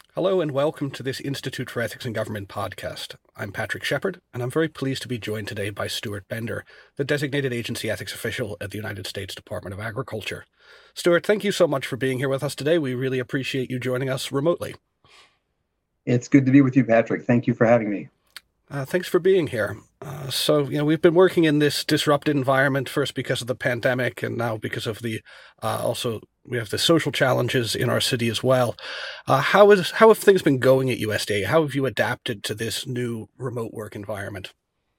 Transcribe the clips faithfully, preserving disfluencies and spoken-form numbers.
Hello and welcome to this Institute for Ethics in Government podcast. I'm Patrick Shepard, and I'm very pleased to be joined today by Stuart Bender, the designated agency ethics official at the United States Department of Agriculture. Stuart, thank you so much for being here with us today. We really appreciate you joining us remotely. It's good to be with you, Patrick. Thank you for having me. Uh, thanks for being here. Uh, so, you know, we've been working in this disrupted environment, first because of the pandemic and now because of the, uh, also we have the social challenges in our city as well. Uh, how is how have things been going at U S D A? How have you adapted to this new remote work environment?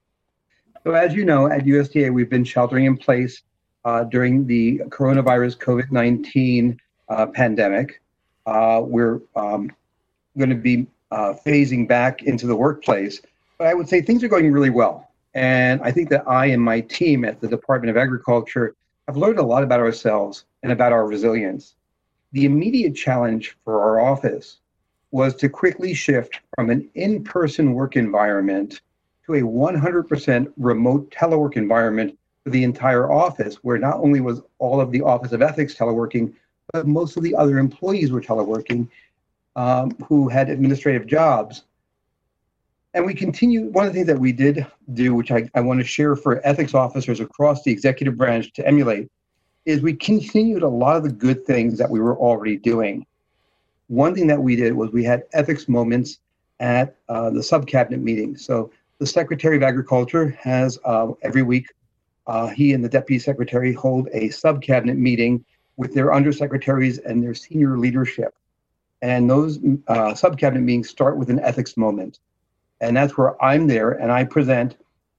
So as you know, at U S D A, we've been sheltering in place uh, during the coronavirus COVID nineteen uh, pandemic. Uh, we're um, going to be uh, phasing back into the workplace. But I would say things are going really well. And I think that I and my team at the Department of Agriculture have learned a lot about ourselves and about our resilience. The immediate challenge for our office was to quickly shift from an in-person work environment to a one hundred percent remote telework environment for the entire office, where not only was all of the Office of Ethics teleworking, but most of the other employees were teleworking um, who had administrative jobs. And we continue, one of the things that we did do, which I, I want to share for ethics officers across the executive branch to emulate, is we continued a lot of the good things that we were already doing. One thing that we did was we had ethics moments at uh, the sub-cabinet meetings. So the Secretary of Agriculture has uh, every week, uh, he and the Deputy Secretary hold a sub-cabinet meeting with their undersecretaries and their senior leadership. And those uh, sub-cabinet meetings start with an ethics moment. And that's where I'm there and I present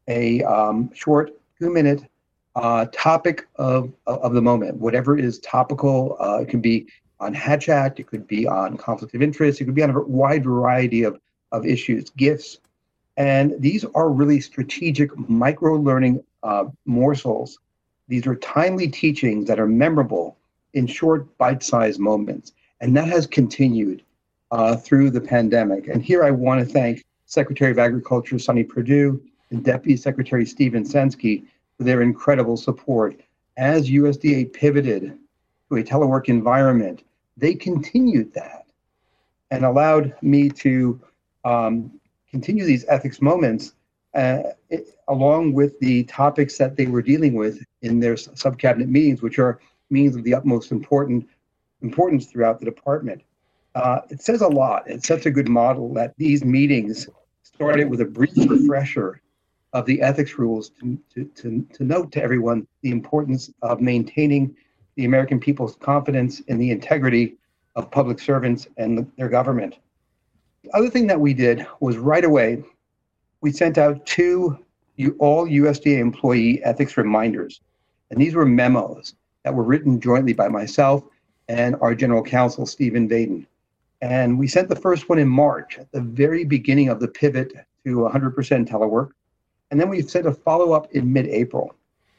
a um, short two-minute uh, topic of, of the moment, whatever is topical. Uh, it could be on Hatch Act, it could be on conflict of interest, it could be on a wide variety of, of issues, gifts. And these are really strategic micro-learning uh, morsels. These are timely teachings that are memorable in short bite-sized moments. And that has continued uh, through the pandemic. And here I want to thank Secretary of Agriculture Sonny Perdue and Deputy Secretary Stephen Censky for their incredible support. As U S D A pivoted to a telework environment, they continued that and allowed me to um, continue these ethics moments uh, it, along with the topics that they were dealing with in their sub-cabinet meetings, which are meetings of the utmost important importance throughout the department. Uh, it says a lot. It sets a good model that these meetings started with a brief refresher of the ethics rules to, to, to, to note to everyone the importance of maintaining the American people's confidence in the integrity of public servants and the, their government. The other thing that we did was right away, we sent out two all U S D A employee ethics reminders. And these were memos that were written jointly by myself and our general counsel, Stephen Vaden. And we sent the first one in March, at the very beginning of the pivot to one hundred percent telework. And then we sent a follow-up in mid-April.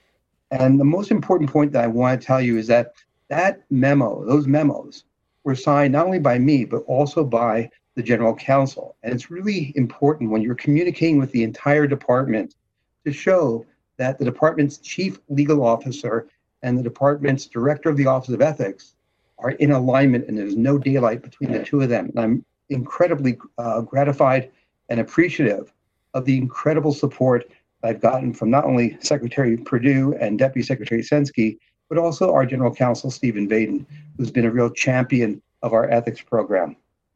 And the most important point that I want to tell you is that that memo, those memos, were signed not only by me, but also by the general counsel. And it's really important when you're communicating with the entire department to show that the department's chief legal officer and the department's director of the Office of Ethics are in alignment and there's no daylight between the two of them. And I'm incredibly uh, gratified and appreciative of the incredible support I've gotten from not only Secretary Perdue and Deputy Secretary Censky, but also our General Counsel, Stephen Vaden, who's been a real champion of our ethics program.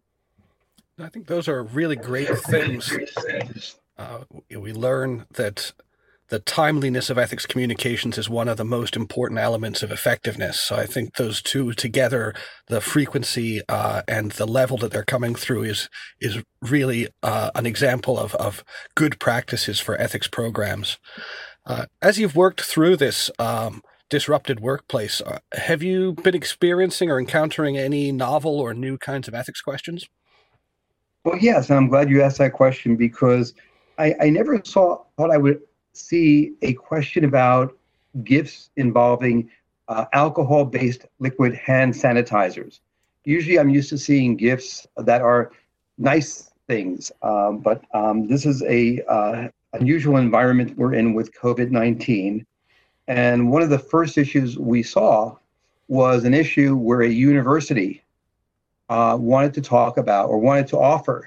I think those are really great things. Uh, we learn that the timeliness of ethics communications is one of the most important elements of effectiveness. So I think those two together, the frequency uh, and the level that they're coming through is is really uh, an example of, of good practices for ethics programs. Uh, as you've worked through this um, disrupted workplace, uh, have you been experiencing or encountering any novel or new kinds of ethics questions? Well, yes, and I'm glad you asked that question because I, I never saw thought I would see a question about gifts involving uh, alcohol-based liquid hand sanitizers. Usually I'm used to seeing gifts that are nice things, um, but um, this is a uh, unusual environment we're in with COVID nineteen. And one of the first issues we saw was an issue where a university uh, wanted to talk about or wanted to offer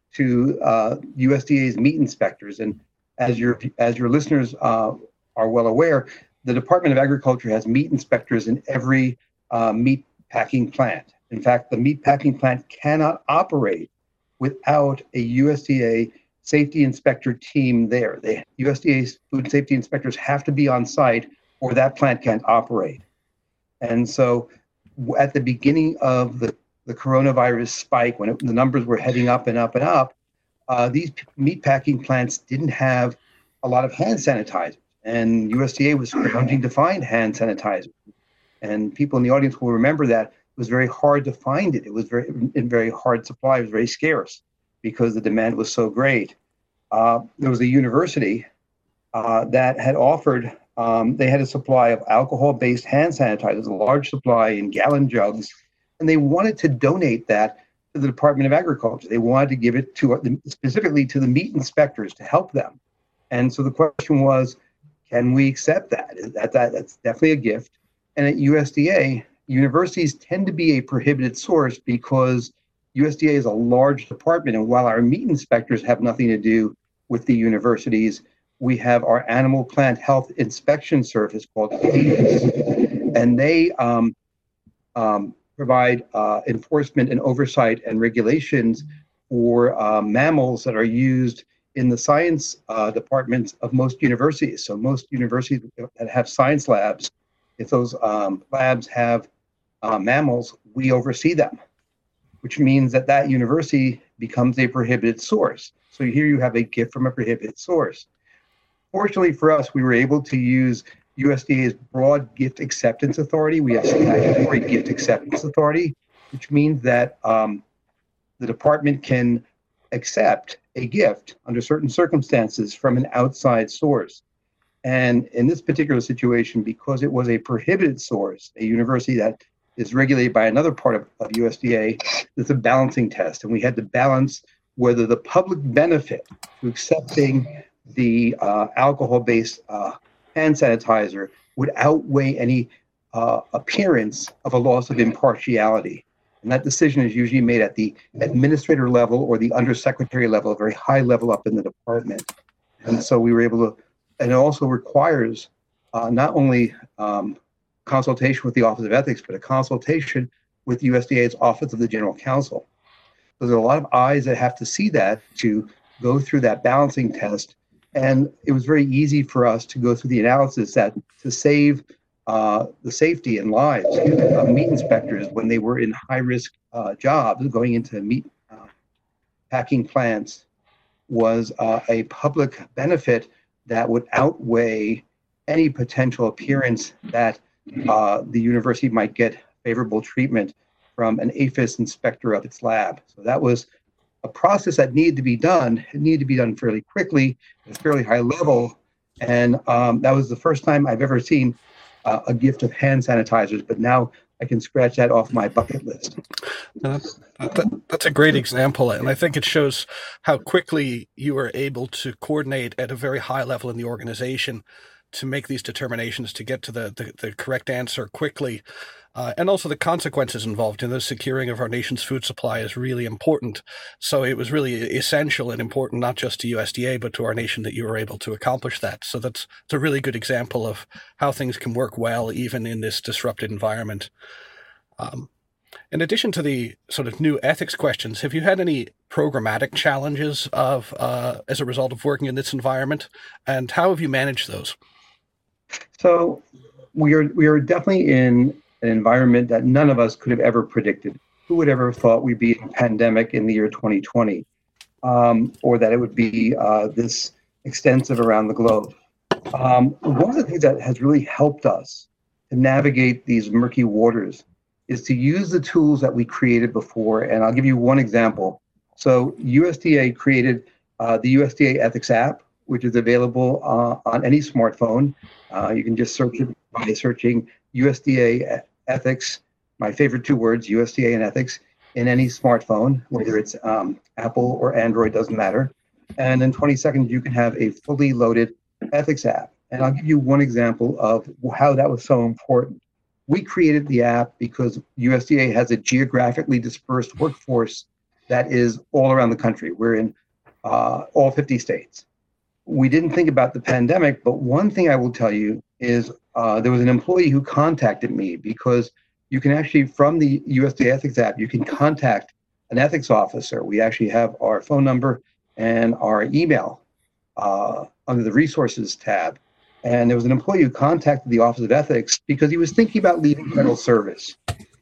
to uh, U S D A's meat inspectors. And as your as your listeners uh, are well aware, the Department of Agriculture has meat inspectors in every uh, meat packing plant. In fact, the meat packing plant cannot operate without a U S D A safety inspector team there. The U S D A's food safety inspectors have to be on site or that plant can't operate. And so at the beginning of the, the coronavirus spike, when it, the numbers were heading up and up and up, uh, these meat packing plants didn't have a lot of hand sanitizers. And U S D A was scrounging to find hand sanitizers. And people in the audience will remember that it was very hard to find it. It was very in very hard supply. It was very scarce because the demand was so great. Uh, there was a university uh, that had offered, um, they had a supply of alcohol-based hand sanitizers, a large supply in gallon jugs, and they wanted to donate that to the Department of Agriculture. They wanted to give it to specifically to the meat inspectors to help them. And so the question was, can we accept that? That, that that's definitely a gift. And at U S D A, universities tend to be a prohibited source because U S D A is a large department. And while our meat inspectors have nothing to do with the universities, we have our animal plant health inspection service called APHIS. And they um, um, provide uh, enforcement and oversight and regulations for uh, mammals that are used in the science uh, departments of most universities. So most universities that have science labs, if those um, labs have uh, mammals, we oversee them, which means that that university becomes a prohibited source. So here you have a gift from a prohibited source. Fortunately for us, we were able to use U S D A's broad gift acceptance authority. We have statutory gift acceptance authority, which means that um, the department can accept a gift under certain circumstances from an outside source. And in this particular situation, because it was a prohibited source, a university that is regulated by another part of, of U S D A, there's a balancing test. And we had to balance whether the public benefit to accepting the uh, alcohol-based uh, hand sanitizer would outweigh any uh, appearance of a loss of impartiality. And that decision is usually made at the administrator level or the undersecretary level, a very high level up in the department. And so we were able to, and it also requires uh, not only um, consultation with the Office of Ethics, but a consultation with U S D A's Office of the General Counsel. So there's a lot of eyes that have to see that to go through that balancing test. And it was very easy for us to go through the analysis that to save uh, the safety and lives of meat inspectors when they were in high-risk uh, jobs going into meat uh, packing plants was uh, a public benefit that would outweigh any potential appearance that uh, the university might get favorable treatment from an APHIS inspector of its lab. So that was a process that needed to be done. It needed to be done fairly quickly, at a fairly high level. And um, that was the first time I've ever seen uh, a gift of hand sanitizers, but now I can scratch that off my bucket list. Uh, that, that's a great example, and I think it shows how quickly you were able to coordinate at a very high level in the organization to make these determinations, to get to the, the, the correct answer quickly. Uh, and also the consequences involved in the securing of our nation's food supply is really important. So it was really essential and important, not just to U S D A, but to our nation that you were able to accomplish that. So that's, that's a really good example of how things can work well, even in this disrupted environment. Um, in addition to the sort of new ethics questions, have you had any programmatic challenges of uh, as a result of working in this environment? And how have you managed those? So we are we are definitely in an environment that none of us could have ever predicted. Who would ever have thought we'd be in a pandemic in the year twenty twenty, um, or that it would be uh, this extensive around the globe? Um, one of the things that has really helped us to navigate these murky waters is to use the tools that we created before. And I'll give you one example. So U S D A created uh, the U S D A Ethics app, which is available uh, on any smartphone. Uh, you can just search it by searching U S D A Ethics, my favorite two words, U S D A and Ethics, in any smartphone, whether it's um, Apple or Android, doesn't matter. And in twenty seconds, you can have a fully loaded ethics app. And I'll give you one example of how that was so important. we created the app because U S D A has a geographically dispersed workforce that is all around the country. We're in uh, all fifty states. We didn't think about the pandemic, but one thing I will tell you is uh, there was an employee who contacted me because you can actually, from the U S D A Ethics app, you can contact an ethics officer. We actually have our phone number and our email uh, under the resources tab. And there was an employee who contacted the Office of Ethics because he was thinking about leaving federal service.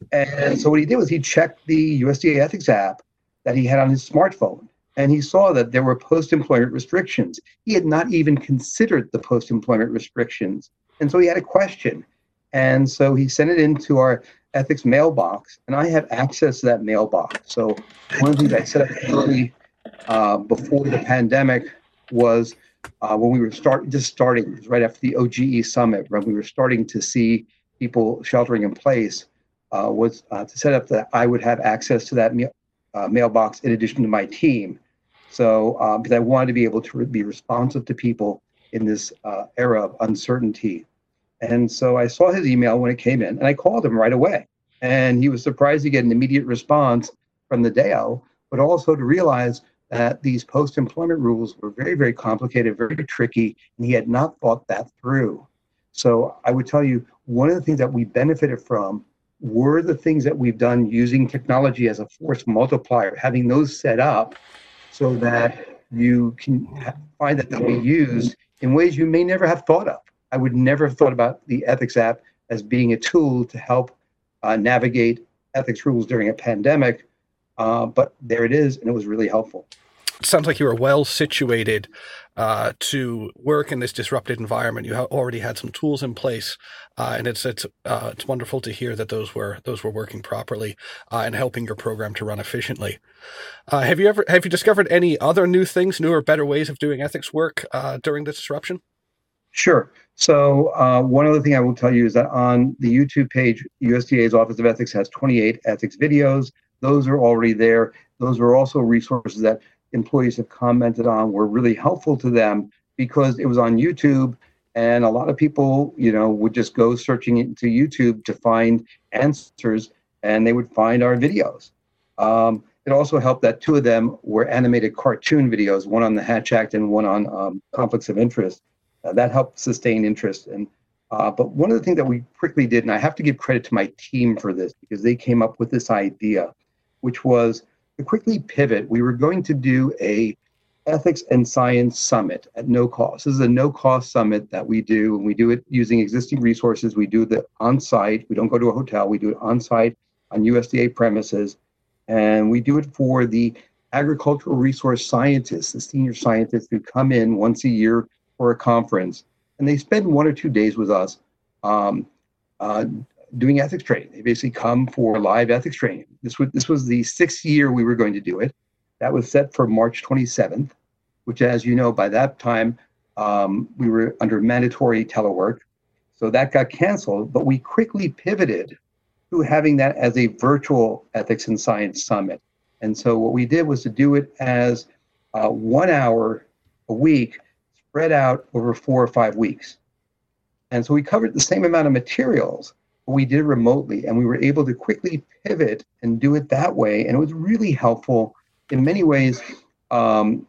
And so what he did was he checked the U S D A Ethics app that he had on his smartphone, and he saw that there were post-employment restrictions. He had not even considered the post-employment restrictions. And so he had a question. And so he sent it into our ethics mailbox, and I have access to that mailbox. So one of the things I set up early uh, before the pandemic was uh, when we were start, just starting, it was right after the O G E summit, when we were starting to see people sheltering in place, uh, was uh, to set up that I would have access to that mail, uh, mailbox in addition to my team. So uh, because I wanted to be able to re- be responsive to people in this uh, era of uncertainty. And so I saw his email when it came in, and I called him right away. And he was surprised to get an immediate response from the D A O, but also to realize that these post-employment rules were very, very complicated, very tricky, and he had not thought that through. So I would tell you, one of the things that we benefited from were the things that we've done using technology as a force multiplier, having those set up so that you can ha- find that they'll be used in ways you may never have thought of. I would never have thought about the ethics app as being a tool to help uh, navigate ethics rules during a pandemic, uh, but there it is, and it was really helpful. It sounds like you were well situated uh, to work in this disrupted environment. You ha- already had some tools in place, uh, and it's it's uh, it's wonderful to hear that those were those were working properly uh, and helping your program to run efficiently. Uh, have you ever have you discovered any other new things, new or better ways of doing ethics work uh, during the disruption? Sure. So uh, one other thing I will tell you is that on the YouTube page, U S D A's Office of Ethics has twenty-eight ethics videos. Those are already there. Those are also resources that employees have commented on were really helpful to them because it was on YouTube, and a lot of people, you know, would just go searching into YouTube to find answers, and they would find our videos. Um, it also helped that two of them were animated cartoon videos, one on the Hatch Act and one on um, conflicts of interest. Uh, that helped sustain interest. And uh, but one of the things that we quickly did, and I have to give credit to my team for this because they came up with this idea, which was to quickly pivot. We were going to do a ethics and science summit at no cost. This is a no-cost summit that we do, and we do it using existing resources. We do it on-site. We don't go to a hotel. We do it on-site on U S D A premises, and we do it for the agricultural resource scientists, the senior scientists who come in once a year for a conference, and they spend one or two days with us um, uh, doing ethics training. They basically come for live ethics training. This was this was the sixth year we were going to do it. That was set for March twenty-seventh, which, as you know, by that time um, we were under mandatory telework, so that got canceled. But we quickly pivoted to having that as a virtual ethics and science summit. And so what we did was to do it as uh, one hour a week, spread out over four or five weeks. And so we covered the same amount of materials, but we did it remotely, and we were able to quickly pivot and do it that way. And it was really helpful in many ways. Um,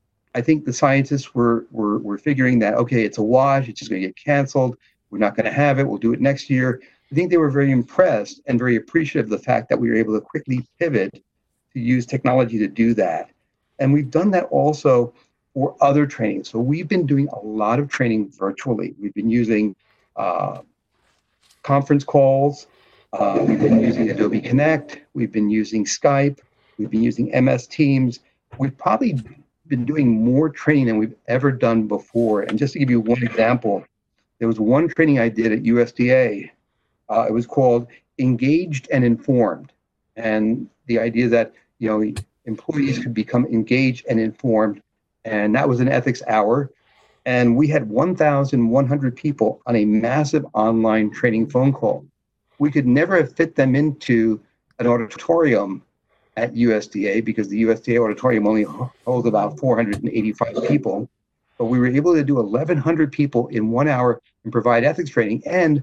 I think the scientists were, were, were figuring that, okay, it's a wash, it's just going to get canceled. We're not going to have it. We'll do it next year. I think they were very impressed and very appreciative of the fact that we were able to quickly pivot to use technology to do that. And we've done that also for other training. So we've been doing a lot of training virtually. We've been using uh, conference calls. Uh, we've been using Adobe Connect. We've been using Skype. We've been using M S Teams. We've probably been doing more training than we've ever done before. And just to give you one example, there was one training I did at U S D A. Uh, it was called Engaged and Informed. And the idea that, you know, employees could become engaged and informed. And that was an ethics hour. And we had one thousand one hundred people on a massive online training phone call. We could never have fit them into an auditorium at U S D A because the U S D A auditorium only holds about four hundred eighty-five people. But we were able to do eleven hundred people in one hour and provide ethics training and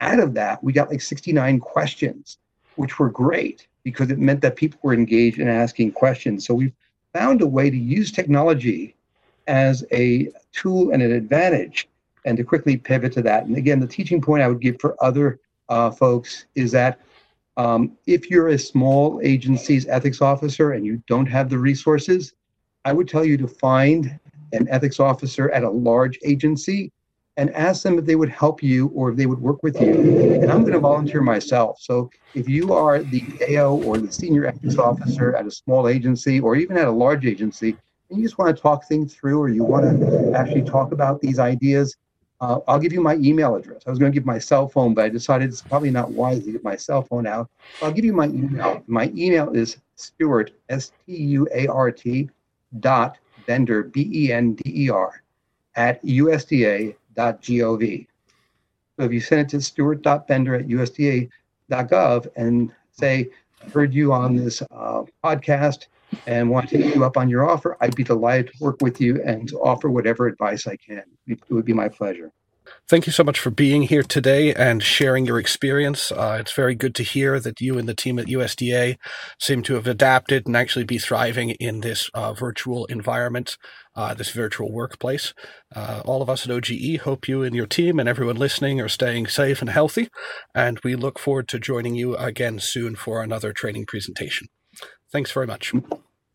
out of that, we got like sixty-nine questions, which were great because it meant that people were engaged in asking questions. So we found a way to use technology as a tool and an advantage and to quickly pivot to that. And again, the teaching point I would give for other uh, folks is that um, if you're a small agency's ethics officer and you don't have the resources, I would tell you to find an ethics officer at a large agency and ask them if they would help you or if they would work with you. And I'm going to volunteer myself. So if you are the A O or the senior ethics officer at a small agency or even at a large agency, and you just want to talk things through or you want to actually talk about these ideas, uh, I'll give you my email address. I was going to give my cell phone, but I decided it's probably not wise to get my cell phone out. So I'll give you my email. My email is Stuart, S T U A R T, dot Bender, B E N D E R, at U S D A dot gov. So if you send it to stuart dot bender at U S D A dot gov and say, I heard you on this uh, podcast and want to take you up on your offer, I'd be delighted to work with you and to offer whatever advice I can. It would be my pleasure. Thank you so much for being here today and sharing your experience. Uh, it's very good to hear that you and the team at U S D A seem to have adapted and actually be thriving in this uh, virtual environment, uh, this virtual workplace. Uh, all of us at O G E hope you and your team and everyone listening are staying safe and healthy, and we look forward to joining you again soon for another training presentation. Thanks very much.